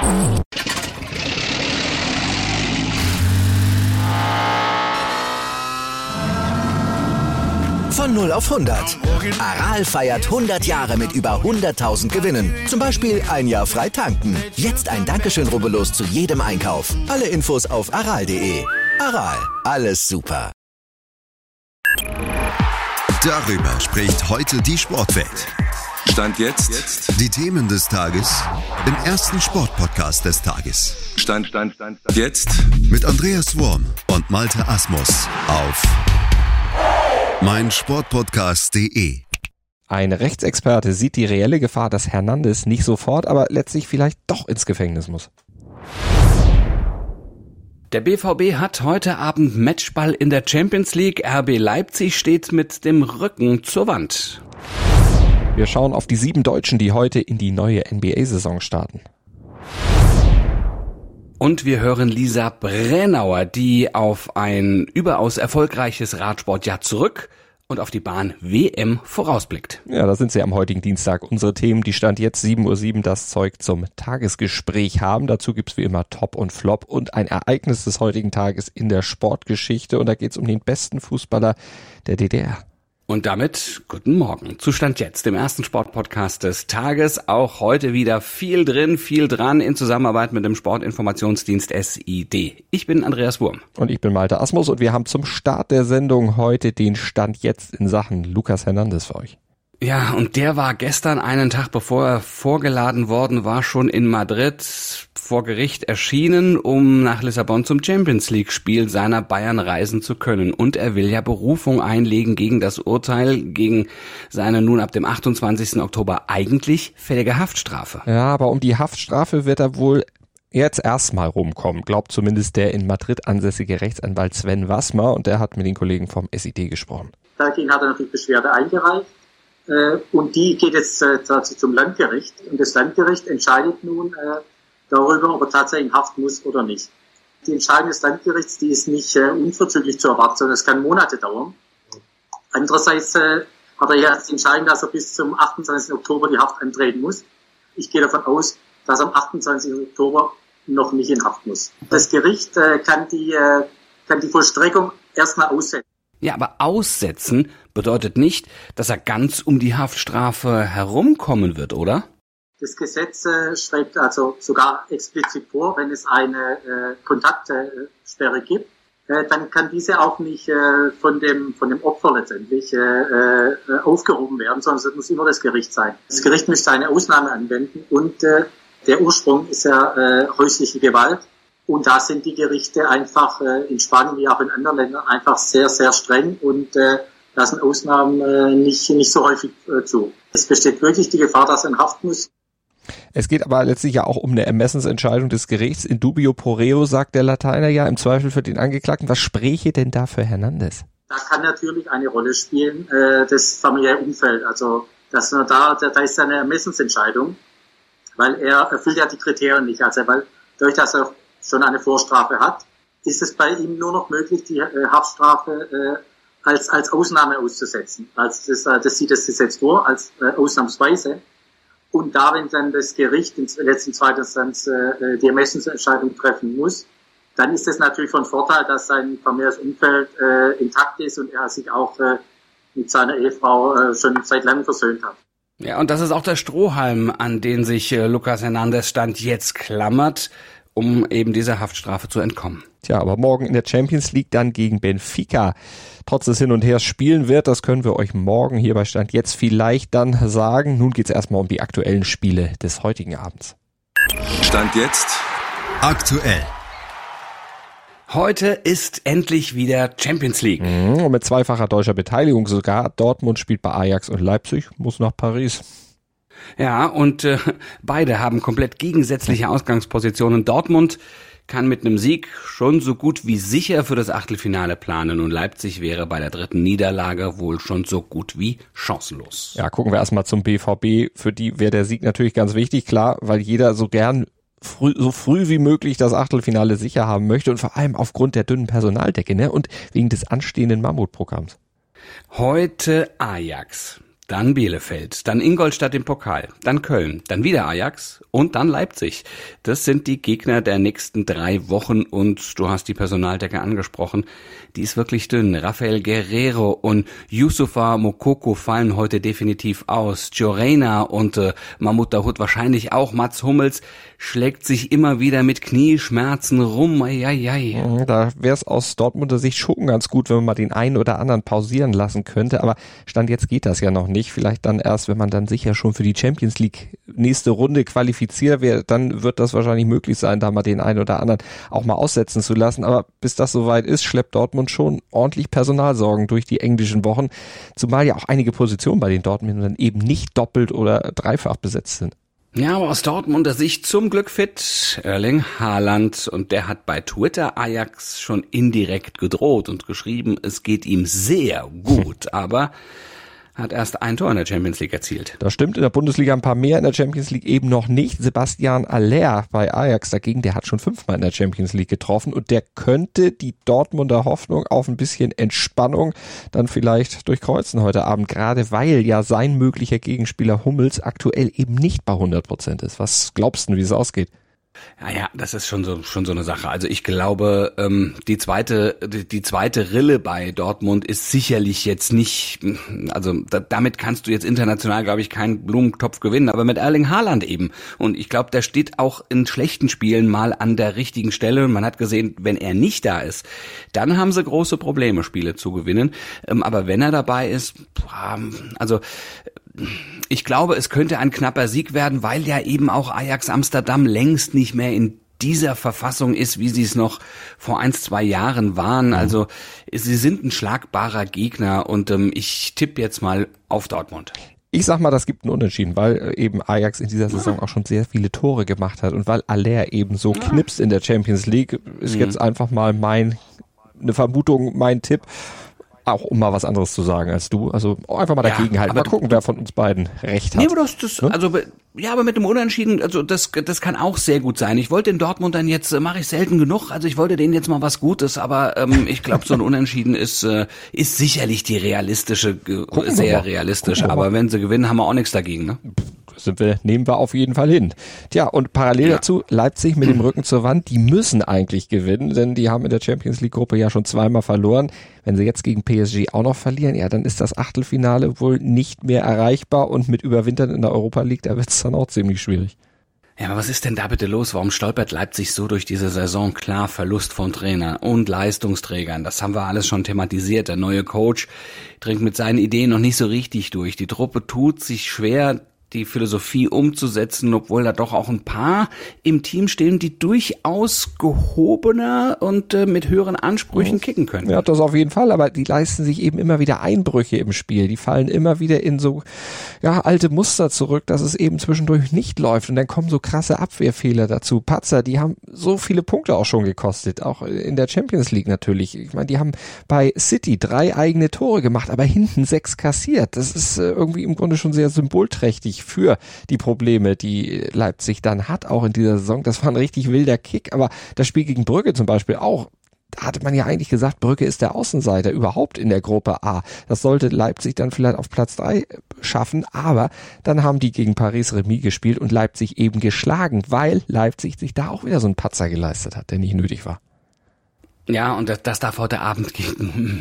Von 0 auf 100. Aral feiert 100 Jahre mit über 100.000 Gewinnen. Zum Beispiel ein Jahr frei tanken. Jetzt ein Dankeschön, rubbellos zu jedem Einkauf. Alle Infos auf aral.de. Aral, alles super. Darüber spricht heute die Sportwelt. Stand jetzt. Die Themen des Tages im ersten Sportpodcast des Tages. Stand jetzt. Mit Andreas Worm und Malte Asmus auf meinsportpodcast.de. Ein Rechtsexperte sieht die reelle Gefahr, dass Hernandez nicht sofort, aber letztlich vielleicht doch ins Gefängnis muss. Der BVB hat heute Abend Matchball in der Champions League. RB Leipzig steht mit dem Rücken zur Wand. Wir schauen auf die 7 Deutschen, die heute in die neue NBA-Saison starten. Und wir hören Lisa Brennauer, die auf ein überaus erfolgreiches Radsportjahr zurück und auf die Bahn-WM vorausblickt. Ja, da sind sie am heutigen Dienstag. Unsere Themen, die Stand jetzt 7:07 Uhr das Zeug zum Tagesgespräch haben. Dazu gibt's wie immer Top und Flop und ein Ereignis des heutigen Tages in der Sportgeschichte. Und da geht's um den besten Fußballer der DDR. Und damit guten Morgen. Zustand jetzt, dem ersten Sportpodcast des Tages. Auch heute wieder viel dran in Zusammenarbeit mit dem Sportinformationsdienst SID. Ich bin Andreas Wurm. Und ich bin Malte Asmus und wir haben zum Start der Sendung heute den Stand jetzt in Sachen Lucas Hernandez für euch. Ja, und der war gestern, einen Tag bevor er vorgeladen worden war, schon in Madrid vor Gericht erschienen, um nach Lissabon zum Champions-League-Spiel seiner Bayern reisen zu können. Und er will ja Berufung einlegen gegen das Urteil, gegen seine nun ab dem 28. Oktober eigentlich fällige Haftstrafe. Ja, aber um die Haftstrafe wird er wohl jetzt erstmal rumkommen, glaubt zumindest der in Madrid ansässige Rechtsanwalt Sven Wassmer, und der hat mit den Kollegen vom SID gesprochen. Dagegen hat er natürlich Beschwerde eingereicht. Und die geht jetzt tatsächlich zum Landgericht. Und das Landgericht entscheidet nun darüber, ob er tatsächlich in Haft muss oder nicht. Die Entscheidung des Landgerichts, die ist nicht unverzüglich zu erwarten, sondern es kann Monate dauern. Andererseits hat er ja die Entscheidung, dass er bis zum 28. Oktober die Haft antreten muss. Ich gehe davon aus, dass er am 28. Oktober noch nicht in Haft muss. Das Gericht kann die Vollstreckung erstmal aussetzen. Ja, aber aussetzen bedeutet nicht, dass er ganz um die Haftstrafe herumkommen wird, oder? Das Gesetz schreibt also sogar explizit vor, wenn es eine Kontaktsperre gibt, dann kann diese auch nicht von dem Opfer letztendlich aufgehoben werden, sondern es muss immer das Gericht sein. Das Gericht müsste eine Ausnahme anwenden und der Ursprung ist ja häusliche Gewalt. Und da sind die Gerichte einfach in Spanien wie auch in anderen Ländern einfach sehr, sehr streng und lassen Ausnahmen nicht so häufig zu. Es besteht wirklich die Gefahr, dass er in Haft muss. Es geht aber letztlich ja auch um eine Ermessensentscheidung des Gerichts. In dubio pro reo, sagt der Lateiner ja, im Zweifel für den Angeklagten. Was spräche denn da für Hernandez? Da kann natürlich eine Rolle spielen, das familiäre Umfeld. Also da ist eine Ermessensentscheidung, weil er erfüllt ja die Kriterien nicht. Also weil dadurch, dass er schon eine Vorstrafe hat, ist es bei ihm nur noch möglich, die Haftstrafe als Ausnahme auszusetzen. Also das sieht das Gesetz vor, als ausnahmsweise. Und da, wenn dann das Gericht in letzter zweiter Instanz die Ermessensentscheidung treffen muss, dann ist es natürlich von Vorteil, dass sein familiäres Umfeld intakt ist und er sich auch mit seiner Ehefrau schon seit langem versöhnt hat. Ja, und das ist auch der Strohhalm, an den sich Lucas Hernandez Stand jetzt klammert, um eben dieser Haftstrafe zu entkommen. Tja, aber morgen in der Champions League dann gegen Benfica trotz des Hin und Hers spielen wird, das können wir euch morgen hier bei Stand jetzt vielleicht dann sagen. Nun geht's erstmal um die aktuellen Spiele des heutigen Abends. Stand jetzt Aktuell. Heute ist endlich wieder Champions League. Und mit zweifacher deutscher Beteiligung sogar. Dortmund spielt bei Ajax und Leipzig muss nach Paris. Ja, und beide haben komplett gegensätzliche Ausgangspositionen. Dortmund kann mit einem Sieg schon so gut wie sicher für das Achtelfinale planen und Leipzig wäre bei der dritten Niederlage wohl schon so gut wie chancenlos. Ja, gucken wir erstmal zum BVB. Für die wäre der Sieg natürlich ganz wichtig, klar, weil jeder so gern so früh wie möglich das Achtelfinale sicher haben möchte und vor allem aufgrund der dünnen Personaldecke, ne, und wegen des anstehenden Mammutprogramms. Heute Ajax. dann Bielefeld, dann Ingolstadt im Pokal, dann Köln, dann wieder Ajax und dann Leipzig. Das sind die Gegner der nächsten 3 Wochen und du hast die Personaldecke angesprochen. Die ist wirklich dünn. Rafael Guerreiro und Youssoufa Moukoko fallen heute definitiv aus. Jorena und Mahmoud Dahoud wahrscheinlich auch. Mats Hummels schlägt sich immer wieder mit Knieschmerzen rum. Eieiei. Da wäre es aus Dortmunder Sicht schon ganz gut, wenn man mal den einen oder anderen pausieren lassen könnte. Aber Stand jetzt geht das ja noch nicht. Vielleicht dann erst, wenn man dann sicher schon für die Champions League nächste Runde qualifiziert wäre, dann wird das wahrscheinlich möglich sein, da mal den einen oder anderen auch mal aussetzen zu lassen. Aber bis das soweit ist, schleppt Dortmund schon ordentlich Personalsorgen durch die englischen Wochen. Zumal ja auch einige Positionen bei den Dortmundern eben nicht doppelt oder dreifach besetzt sind. Ja, aber aus Dortmunder Sicht zum Glück fit Erling Haaland und der hat bei Twitter Ajax schon indirekt gedroht und geschrieben, es geht ihm sehr gut, aber hat erst ein Tor in der Champions League erzielt. Das stimmt, in der Bundesliga ein paar mehr, in der Champions League eben noch nicht. Sebastian Aller bei Ajax dagegen, der hat schon 5-mal in der Champions League getroffen und der könnte die Dortmunder Hoffnung auf ein bisschen Entspannung dann vielleicht durchkreuzen heute Abend, gerade weil ja sein möglicher Gegenspieler Hummels aktuell eben nicht bei 100% ist. Was glaubst du, wie es ausgeht? Ja, das ist schon so eine Sache. Also ich glaube, die zweite Rille bei Dortmund ist sicherlich jetzt nicht, also damit kannst du jetzt international, glaube ich, keinen Blumentopf gewinnen, aber mit Erling Haaland eben. Und ich glaube, der steht auch in schlechten Spielen mal an der richtigen Stelle. Man hat gesehen, wenn er nicht da ist, dann haben sie große Probleme, Spiele zu gewinnen. Aber wenn er dabei ist, also ich glaube, es könnte ein knapper Sieg werden, weil ja eben auch Ajax Amsterdam längst nicht mehr in dieser Verfassung ist, wie sie es noch vor 1-2 Jahren waren. Also sie sind ein schlagbarer Gegner und ich tippe jetzt mal auf Dortmund. Ich sag mal, das gibt einen Unentschieden, weil eben Ajax in dieser Saison auch schon sehr viele Tore gemacht hat und weil Aller eben so knipst in der Champions League, ist jetzt einfach mal eine Vermutung, mein Tipp. Auch um mal was anderes zu sagen als du. Also einfach mal dagegen halten. Mal gucken, wer von uns beiden recht hat. Nee, aber aber mit dem Unentschieden, also das kann auch sehr gut sein. Ich wollte den Dortmundern jetzt, mache ich selten genug, also ich wollte denen jetzt mal was Gutes, aber ich glaube, so ein Unentschieden ist sicherlich die realistische, sehr realistisch. Aber wenn sie gewinnen, haben wir auch nichts dagegen, ne? Nehmen wir auf jeden Fall hin. Tja, und parallel dazu Leipzig mit dem Rücken zur Wand, die müssen eigentlich gewinnen, denn die haben in der Champions League Gruppe ja schon 2-mal verloren. Wenn sie jetzt gegen PSG auch noch verlieren, ja, dann ist das Achtelfinale wohl nicht mehr erreichbar und mit Überwintern in der Europa League, da wird es dann auch ziemlich schwierig. Ja, aber was ist denn da bitte los? Warum stolpert Leipzig so durch diese Saison? Klar, Verlust von Trainer und Leistungsträgern. Das haben wir alles schon thematisiert. Der neue Coach dringt mit seinen Ideen noch nicht so richtig durch. Die Truppe tut sich schwer, die Philosophie umzusetzen, obwohl da doch auch ein paar im Team stehen, die durchaus gehobener und mit höheren Ansprüchen kicken können. Ja, das auf jeden Fall, aber die leisten sich eben immer wieder Einbrüche im Spiel. Die fallen immer wieder in so alte Muster zurück, dass es eben zwischendurch nicht läuft und dann kommen so krasse Abwehrfehler dazu. Patzer, die haben so viele Punkte auch schon gekostet, auch in der Champions League natürlich. Ich meine, die haben bei City 3 eigene Tore gemacht, aber hinten 6 kassiert. Das ist irgendwie im Grunde schon sehr symbolträchtig für die Probleme, die Leipzig dann hat, auch in dieser Saison. Das war ein richtig wilder Kick, aber das Spiel gegen Brügge zum Beispiel auch, da hatte man ja eigentlich gesagt, Brügge ist der Außenseiter überhaupt in der Gruppe A. Das sollte Leipzig dann vielleicht auf Platz 3 schaffen, aber dann haben die gegen Paris Remis gespielt und Leipzig eben geschlagen, weil Leipzig sich da auch wieder so einen Patzer geleistet hat, der nicht nötig war. Ja, und das darf heute Abend gegen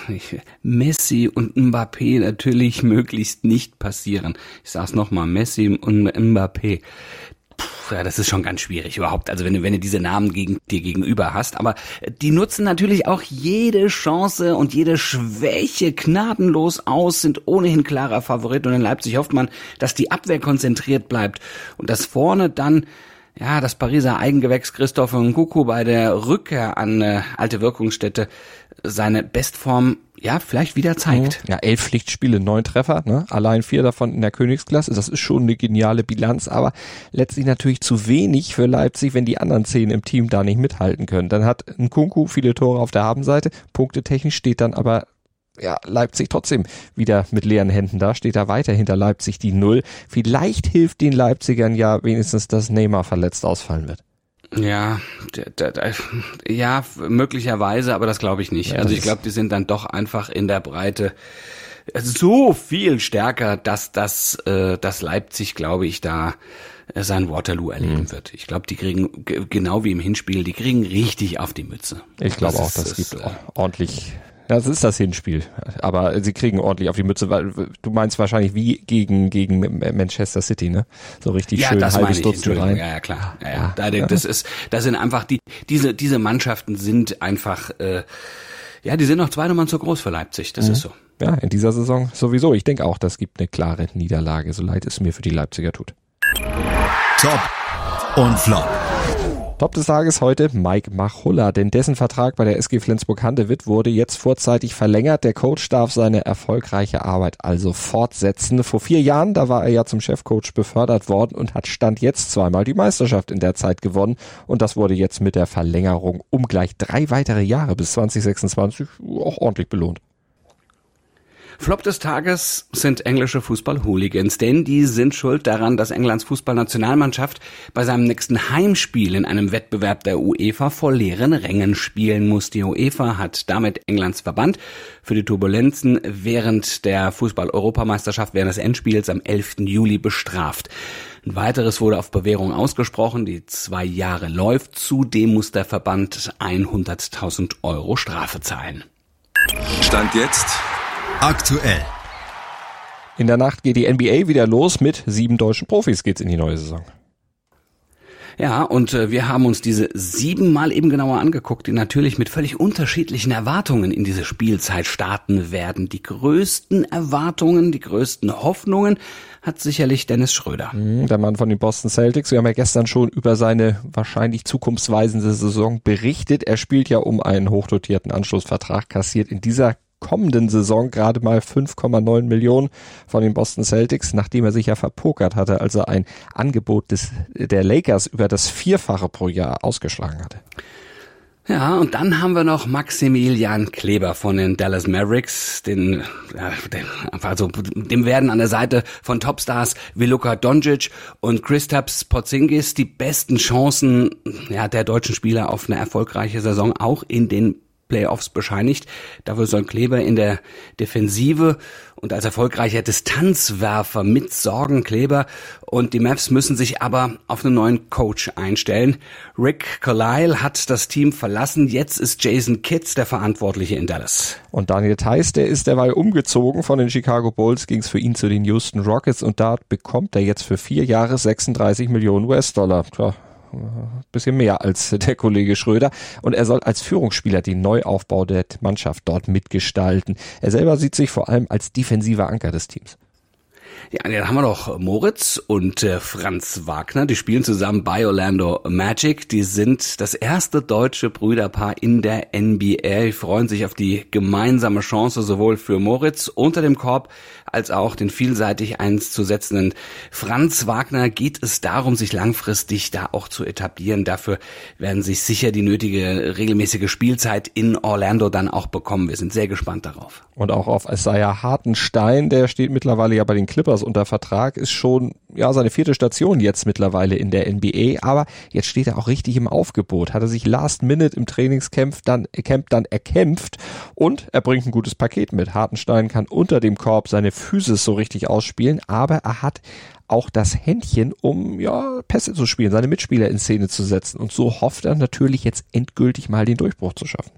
Messi und Mbappé natürlich möglichst nicht passieren. Ich sag's nochmal, Messi und Mbappé. Ja, das ist schon ganz schwierig überhaupt. Also wenn du diese Namen dir gegenüber hast. Aber die nutzen natürlich auch jede Chance und jede Schwäche gnadenlos aus, sind ohnehin klarer Favorit. Und in Leipzig hofft man, dass die Abwehr konzentriert bleibt und dass vorne dann das Pariser Eigengewächs Christophe Nkunku bei der Rückkehr an alte Wirkungsstätte seine Bestform vielleicht wieder zeigt. Ja, 11 Pflichtspiele, 9 Treffer, ne? Allein 4 davon in der Königsklasse. Das ist schon eine geniale Bilanz, aber letztlich natürlich zu wenig für Leipzig, wenn die anderen 10 im Team da nicht mithalten können. Dann hat Nkunku viele Tore auf der Habenseite, punktetechnisch steht dann aber Leipzig trotzdem wieder mit leeren Händen da, steht da weiter hinter Leipzig die 0. Vielleicht hilft den Leipzigern ja wenigstens, dass Neymar verletzt ausfallen wird. Ja, möglicherweise, aber das glaube ich nicht. Also ich glaube, die sind dann doch einfach in der Breite so viel stärker, dass Leipzig, glaube ich, da sein Waterloo erleben wird. Ich glaube, die kriegen, genau wie im Hinspiel, die kriegen richtig auf die Mütze. Ich glaube auch, das gibt ordentlich. Ja, das ist das Hinspiel, aber sie kriegen ordentlich auf die Mütze, weil du meinst wahrscheinlich wie gegen Manchester City, ne? So richtig schön halbes Dutzend rein. Ja, klar. Ja. Das sind einfach diese Mannschaften sind einfach, die sind noch 2 Nummern zu groß für Leipzig, das ist so. Ja, in dieser Saison sowieso. Ich denke auch, das gibt eine klare Niederlage, so leid es mir für die Leipziger tut. Top und Flop. Top des Tages heute Mike Machulla, denn dessen Vertrag bei der SG Flensburg-Handewitt wurde jetzt vorzeitig verlängert. Der Coach darf seine erfolgreiche Arbeit also fortsetzen. Vor 4 Jahren, da war er ja zum Chefcoach befördert worden und hat Stand jetzt 2-mal die Meisterschaft in der Zeit gewonnen. Und das wurde jetzt mit der Verlängerung um gleich 3 weitere Jahre bis 2026 auch ordentlich belohnt. Flop des Tages sind englische Fußball-Hooligans, denn die sind schuld daran, dass Englands Fußballnationalmannschaft bei seinem nächsten Heimspiel in einem Wettbewerb der UEFA vor leeren Rängen spielen muss. Die UEFA hat damit Englands Verband für die Turbulenzen während der Fußball-Europameisterschaft während des Endspiels am 11. Juli bestraft. Ein weiteres wurde auf Bewährung ausgesprochen, die 2 Jahre läuft. Zudem muss der Verband 100.000 € Strafe zahlen. Stand jetzt aktuell. In der Nacht geht die NBA wieder los. Mit 7 deutschen Profis geht's in die neue Saison. Ja, und wir haben uns diese 7 mal eben genauer angeguckt, die natürlich mit völlig unterschiedlichen Erwartungen in diese Spielzeit starten werden. Die größten Erwartungen, die größten Hoffnungen hat sicherlich Dennis Schröder. Der Mann von den Boston Celtics. Wir haben ja gestern schon über seine wahrscheinlich zukunftsweisende Saison berichtet. Er spielt ja um einen hochdotierten Anschlussvertrag, kassiert in dieser kommenden Saison gerade mal 5,9 Millionen von den Boston Celtics, nachdem er sich ja verpokert hatte, als er ein Angebot der Lakers über das 4-fache pro Jahr ausgeschlagen hatte. Ja, und dann haben wir noch Maximilian Kleber von den Dallas Mavericks, dem werden an der Seite von Topstars wie Luka Doncic und Kristaps Porzingis die besten Chancen der deutschen Spieler auf eine erfolgreiche Saison auch in den Playoffs bescheinigt. Dafür soll Kleber in der Defensive und als erfolgreicher Distanzwerfer mitsorgen. Kleber und die Mavs müssen sich aber auf einen neuen Coach einstellen. Rick Carlisle hat das Team verlassen. Jetzt ist Jason Kidd der Verantwortliche in Dallas. Und Daniel Theis, der ist derweil umgezogen. Von den Chicago Bulls ging es für ihn zu den Houston Rockets und da bekommt er jetzt für 4 Jahre 36 Millionen US-Dollar. Tja, bisschen mehr als der Kollege Schröder und er soll als Führungsspieler den Neuaufbau der Mannschaft dort mitgestalten. Er selber sieht sich vor allem als defensiver Anker des Teams. Ja, dann haben wir noch Moritz und Franz Wagner, die spielen zusammen bei Orlando Magic. Die sind das erste deutsche Brüderpaar in der NBA. Die freuen sich auf die gemeinsame Chance sowohl für Moritz unter dem Korb als auch den vielseitig einzusetzenden Franz Wagner. Geht es darum, sich langfristig da auch zu etablieren. Dafür werden sich sicher die nötige regelmäßige Spielzeit in Orlando dann auch bekommen. Wir sind sehr gespannt darauf. Und auch auf Isaiah Hartenstein, der steht mittlerweile ja bei den Clippers unter Vertrag, ist schon seine 4. Station jetzt mittlerweile in der NBA, aber jetzt steht er auch richtig im Aufgebot, hat er sich last minute im Trainingscamp dann erkämpft und er bringt ein gutes Paket mit. Hartenstein kann unter dem Korb seine Physis so richtig ausspielen, aber er hat auch das Händchen, um Pässe zu spielen, seine Mitspieler in Szene zu setzen und so hofft er natürlich jetzt endgültig mal den Durchbruch zu schaffen.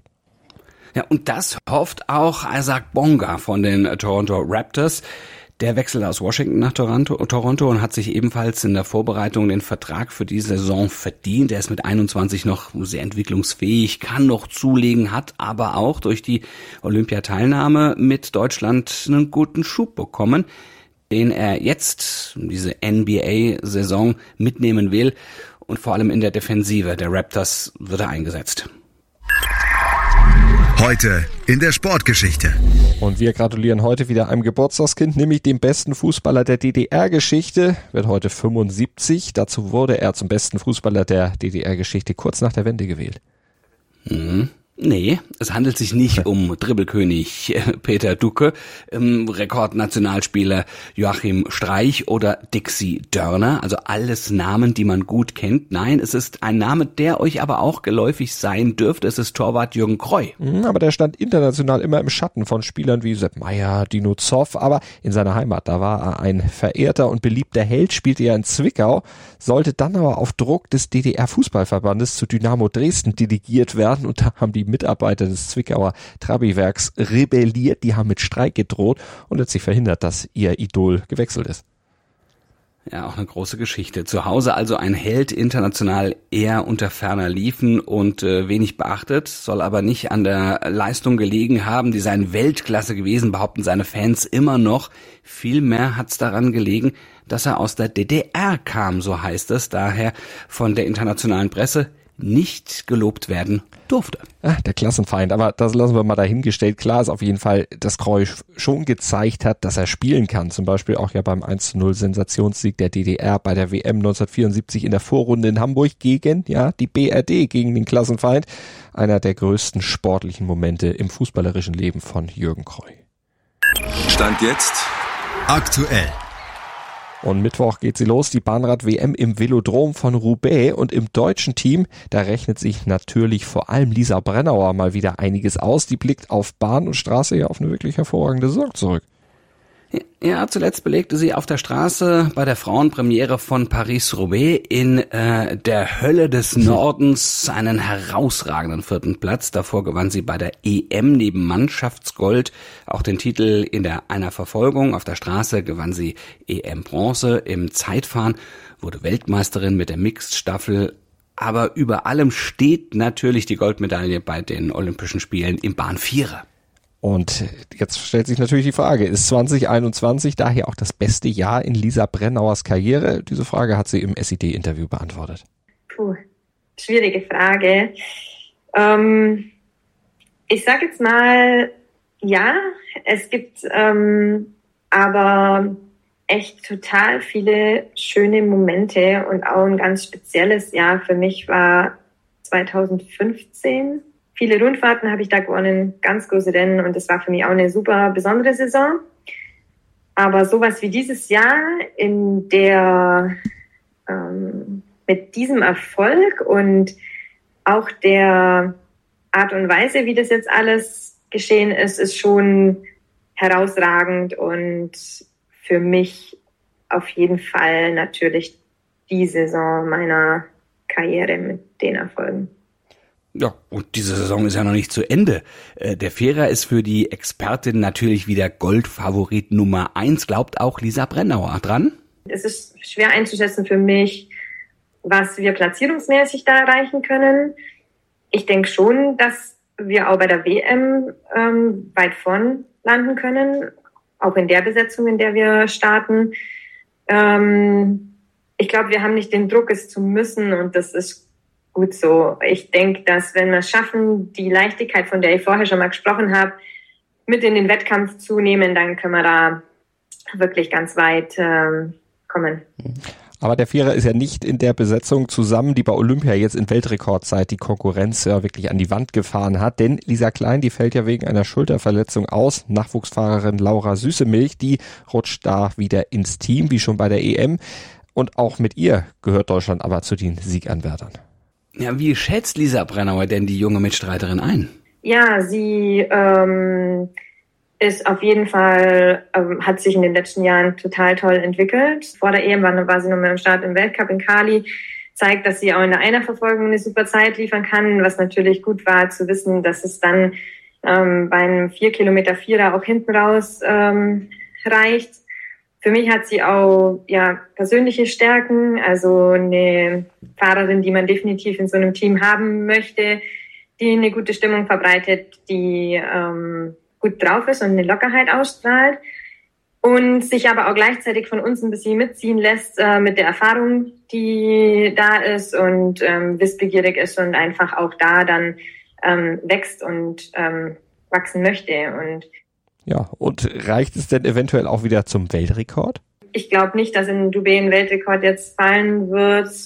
Ja, und das hofft auch Isaac Bonga von den Toronto Raptors. Der wechselt aus Washington nach Toronto und hat sich ebenfalls in der Vorbereitung den Vertrag für die Saison verdient. Er ist mit 21 noch sehr entwicklungsfähig, kann noch zulegen, hat aber auch durch die Olympiateilnahme mit Deutschland einen guten Schub bekommen, den er jetzt diese NBA-Saison mitnehmen will. Und vor allem in der Defensive der Raptors wird er eingesetzt. Heute in der Sportgeschichte. Und wir gratulieren heute wieder einem Geburtstagskind, nämlich dem besten Fußballer der DDR-Geschichte, wird heute 75. Dazu wurde er zum besten Fußballer der DDR-Geschichte kurz nach der Wende gewählt. Nee, es handelt sich nicht um Dribbelkönig Peter Ducke, Rekordnationalspieler Joachim Streich oder Dixie Dörner, also alles Namen, die man gut kennt. Nein, es ist ein Name, der euch aber auch geläufig sein dürfte. Es ist Torwart Jürgen Kreu. Aber der stand international immer im Schatten von Spielern wie Sepp Maier, Dino Zoff, aber in seiner Heimat, da war er ein verehrter und beliebter Held, spielte er in Zwickau, sollte dann aber auf Druck des DDR-Fußballverbandes zu Dynamo Dresden delegiert werden und da haben die Mitarbeiter des Zwickauer Trabi-Werks rebelliert, die haben mit Streik gedroht und letztlich verhindert, dass ihr Idol gewechselt ist. Ja, auch eine große Geschichte. Zu Hause also ein Held, international eher unter ferner Liefen und wenig beachtet, soll aber nicht an der Leistung gelegen haben, die seien Weltklasse gewesen, behaupten seine Fans immer noch. Vielmehr hat's daran gelegen, dass er aus der DDR kam, so heißt es, daher von der internationalen Presse nicht gelobt werden durfte. Der Klassenfeind, aber das lassen wir mal dahingestellt. Klar ist auf jeden Fall, dass Kreu schon gezeigt hat, dass er spielen kann. Zum Beispiel auch ja beim 1:0 Sensationssieg der DDR bei der WM 1974 in der Vorrunde in Hamburg gegen, die BRD, gegen den Klassenfeind. Einer der größten sportlichen Momente im fußballerischen Leben von Jürgen Kreu. Stand jetzt Aktuell. Und Mittwoch geht sie los, die Bahnrad-WM im Velodrom von Roubaix. Und im deutschen Team, da rechnet sich natürlich vor allem Lisa Brennauer mal wieder einiges aus. Die blickt auf Bahn und Straße ja auf eine wirklich hervorragende Saison zurück. Ja, zuletzt belegte sie auf der Straße bei der Frauenpremiere von Paris-Roubaix in der Hölle des Nordens einen herausragenden 4. Platz. Davor gewann sie bei der EM neben Mannschaftsgold auch den Titel in der Einerverfolgung. Auf der Straße gewann sie EM-Bronze. Im Zeitfahren wurde Weltmeisterin mit der Mixed-Staffel. Aber über allem steht natürlich die Goldmedaille bei den Olympischen Spielen im Bahnvierer. Und jetzt stellt sich natürlich die Frage, ist 2021 daher auch das beste Jahr in Lisa Brennauers Karriere? Diese Frage hat sie im SID-Interview beantwortet. Schwierige Frage. Ich sage jetzt mal, ja, es gibt aber echt total viele schöne Momente und auch ein ganz spezielles Jahr für mich war 2015. Viele Rundfahrten habe ich da gewonnen, ganz große Rennen und das war für mich auch eine super besondere Saison. Aber sowas wie dieses Jahr in der mit diesem Erfolg und auch der Art und Weise, wie das jetzt alles geschehen ist, ist schon herausragend und für mich auf jeden Fall natürlich die Saison meiner Karriere mit den Erfolgen. Ja, und diese Saison ist ja noch nicht zu Ende. Der Vierer ist für die Expertin natürlich wieder Goldfavorit Nummer 1. Glaubt auch Lisa Brennauer dran? Es ist schwer einzuschätzen für mich, was wir platzierungsmäßig da erreichen können. Ich denke schon, dass wir auch bei der WM weit vorn landen können, auch in der Besetzung, in der wir starten. Ich glaube, wir haben nicht den Druck, es zu müssen und das ist gut so. Ich denke, dass wenn wir es schaffen, die Leichtigkeit, von der ich vorher schon mal gesprochen habe, mit in den Wettkampf zu nehmen, dann können wir da wirklich ganz weit kommen. Aber der Vierer ist ja nicht in der Besetzung zusammen, die bei Olympia jetzt in Weltrekordzeit die Konkurrenz ja wirklich an die Wand gefahren hat. Denn Lisa Klein, die fällt ja wegen einer Schulterverletzung aus. Nachwuchsfahrerin Laura Süßemilch, die rutscht da wieder ins Team, wie schon bei der EM. Und auch mit ihr gehört Deutschland aber zu den Sieganwärtern. Ja, wie schätzt Lisa Brennauer denn die junge Mitstreiterin ein? Ja, sie ist auf jeden Fall, hat sich in den letzten Jahren total toll entwickelt. Vor der EM war sie nochmal im Start im Weltcup in Cali, zeigt, dass sie auch in der Einerverfolgung eine super Zeit liefern kann, was natürlich gut war zu wissen, dass es dann bei einem 4 Kilometer Vierer auch hinten raus reicht. Für mich hat sie auch persönliche Stärken, also eine Fahrerin, die man definitiv in so einem Team haben möchte, die eine gute Stimmung verbreitet, die gut drauf ist und eine Lockerheit ausstrahlt und sich aber auch gleichzeitig von uns ein bisschen mitziehen lässt mit der Erfahrung, die da ist und wissbegierig ist und einfach auch da dann wächst und wachsen möchte. Und ja, und reicht es denn eventuell auch wieder zum Weltrekord? Ich glaube nicht, dass in Roubaix ein Weltrekord jetzt fallen wird.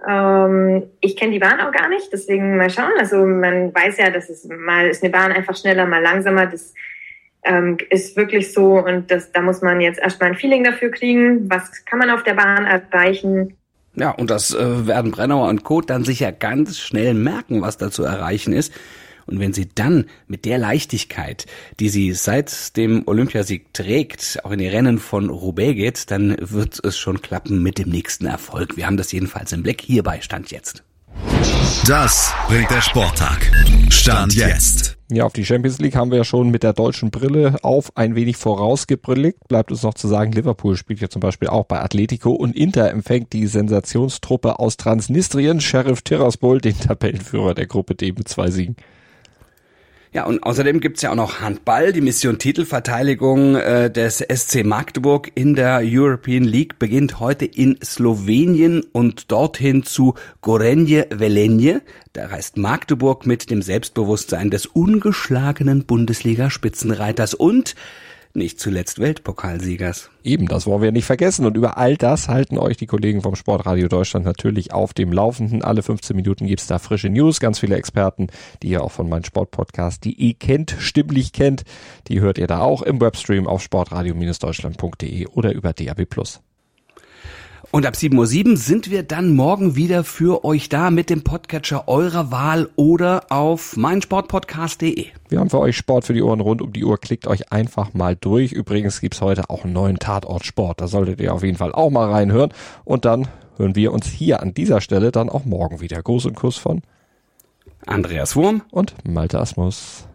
Ich kenne die Bahn auch gar nicht, deswegen mal schauen. Also man weiß ja, dass es mal ist eine Bahn einfach schneller, mal langsamer. Das ist wirklich so und da muss man jetzt erstmal ein Feeling dafür kriegen. Was kann man auf der Bahn erreichen? Ja, und das werden Brennauer und Co. dann sicher ganz schnell merken, was da zu erreichen ist. Und wenn sie dann mit der Leichtigkeit, die sie seit dem Olympiasieg trägt, auch in die Rennen von Roubaix geht, dann wird es schon klappen mit dem nächsten Erfolg. Wir haben das jedenfalls im Blick. Hierbei Stand jetzt. Das bringt der Sporttag. Stand jetzt. Ja, auf die Champions League haben wir ja schon mit der deutschen Brille auf ein wenig vorausgebrilligt. Bleibt uns noch zu sagen, Liverpool spielt ja zum Beispiel auch bei Atletico und Inter empfängt die Sensationstruppe aus Transnistrien, Sheriff Tiraspol, den Tabellenführer der Gruppe D mit 2 Siegen. Ja, und außerdem gibt's ja auch noch Handball. Die Mission Titelverteidigung des SC Magdeburg in der European League beginnt heute in Slowenien und dorthin zu Gorenje Velenje. Da reist Magdeburg mit dem Selbstbewusstsein des ungeschlagenen Bundesliga-Spitzenreiters und nicht zuletzt Weltpokalsiegers. Eben, das wollen wir nicht vergessen. Und über all das halten euch die Kollegen vom Sportradio Deutschland natürlich auf dem Laufenden. Alle 15 Minuten gibt's da frische News. Ganz viele Experten, die ihr auch von meinem Sportpodcast.de kennt, stimmlich kennt. Die hört ihr da auch im Webstream auf sportradio-deutschland.de oder über DAB+. Und ab 7:07 Uhr sind wir dann morgen wieder für euch da mit dem Podcatcher eurer Wahl oder auf meinsportpodcast.de. Wir haben für euch Sport für die Ohren rund um die Uhr. Klickt euch einfach mal durch. Übrigens gibt's heute auch einen neuen Tatort Sport. Da solltet ihr auf jeden Fall auch mal reinhören. Und dann hören wir uns hier an dieser Stelle dann auch morgen wieder. Gruß und Kuss von Andreas Wurm und Malte Asmus.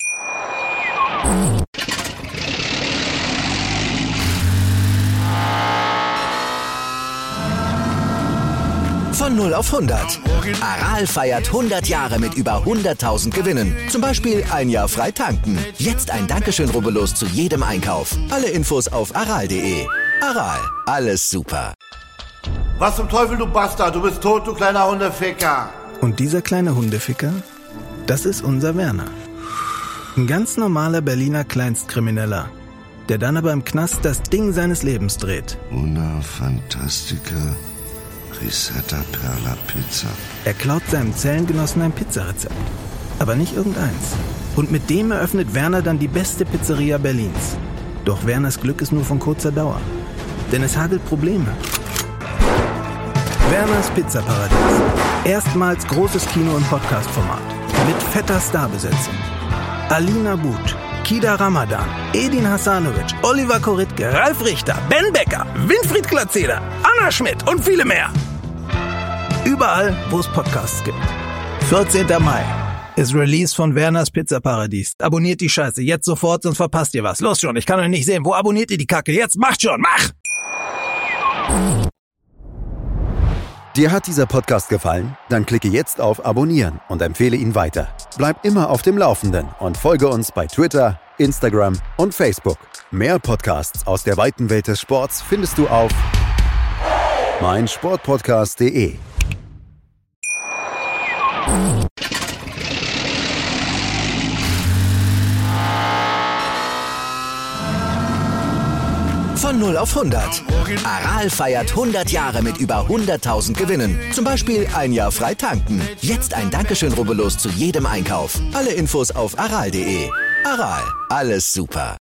Von 0 auf 100. Aral feiert 100 Jahre mit über 100.000 Gewinnen. Zum Beispiel ein Jahr frei tanken. Jetzt ein Dankeschön, rubbellos zu jedem Einkauf. Alle Infos auf aral.de. Aral, alles super. Was zum Teufel, du Bastard? Du bist tot, du kleiner Hundeficker. Und dieser kleine Hundeficker, das ist unser Werner. Ein ganz normaler Berliner Kleinstkrimineller, der dann aber im Knast das Ding seines Lebens dreht. Una Fantastica Risetta Perla Pizza. Er klaut seinem Zellengenossen ein Pizzarezept. Aber nicht irgendeins. Und mit dem eröffnet Werner dann die beste Pizzeria Berlins. Doch Werners Glück ist nur von kurzer Dauer. Denn es hagelt Probleme. Werners Pizzaparadies. Erstmals großes Kino- und Podcast-Format. Mit fetter Starbesetzung. Alina But, Kida Ramadan, Edin Hasanovic, Oliver Koritke, Ralf Richter, Ben Becker, Winfried Glatzeder, Anna Schmidt und viele mehr. Überall, wo es Podcasts gibt. 14. Mai ist Release von Werners Pizzaparadies. Abonniert die Scheiße jetzt sofort, sonst verpasst ihr was. Los schon, ich kann euch nicht sehen. Wo abonniert ihr die Kacke? Jetzt macht schon, mach! Dir hat dieser Podcast gefallen? Dann klicke jetzt auf Abonnieren und empfehle ihn weiter. Bleib immer auf dem Laufenden und folge uns bei Twitter, Instagram und Facebook. Mehr Podcasts aus der weiten Welt des Sports findest du auf meinsportpodcast.de. Von 0 auf 100. Aral feiert 100 Jahre mit über 100.000 Gewinnen. Zum Beispiel ein Jahr frei tanken. Jetzt ein Dankeschön, rubbellos zu jedem Einkauf. Alle Infos auf aral.de. Aral, alles super.